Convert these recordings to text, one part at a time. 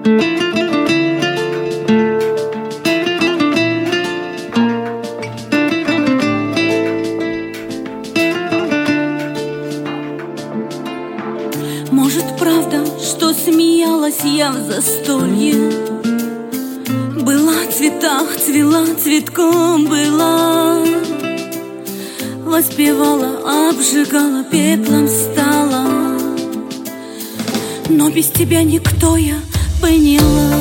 Может, правда, что смеялась я в застолье? Была в цветах, цвела, цветком была, воспевала, обжигала, пеплом стала. Но без тебя никто, я поняла.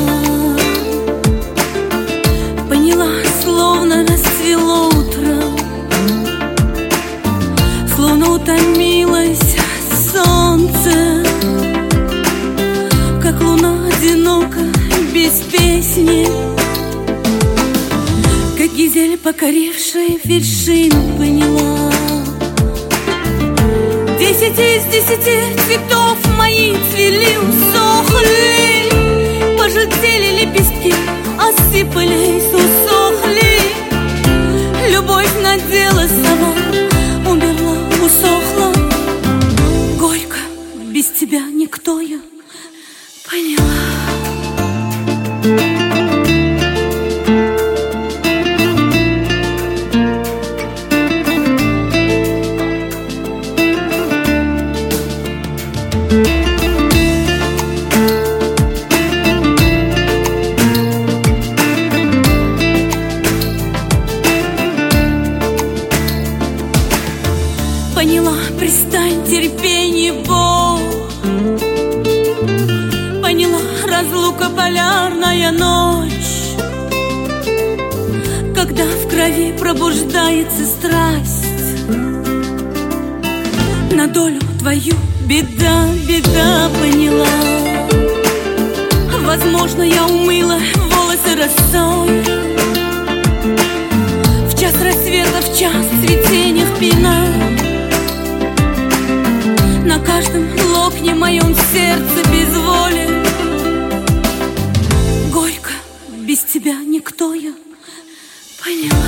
Поняла, словно расцвело утро, словно утомилось солнце, как луна одинока без песни, как гизель, покорившая вершину, поняла. 10 из 10 цветов мои цвели, усохли, пожелтели лепестки, осыпались, усохли. Любовь надела сама, умерла, усохла. Горько, без тебя никто, я поняла. Поняла, пристань, терпение, Бог. Поняла, разлука, полярная ночь, когда в крови пробуждается страсть. На долю твою беда, беда, поняла. Возможно, я умыла волосы росой в час рассвета, в час цветения пина. На каждом локне моем сердце без воли. Горько, без тебя никто, я поняла.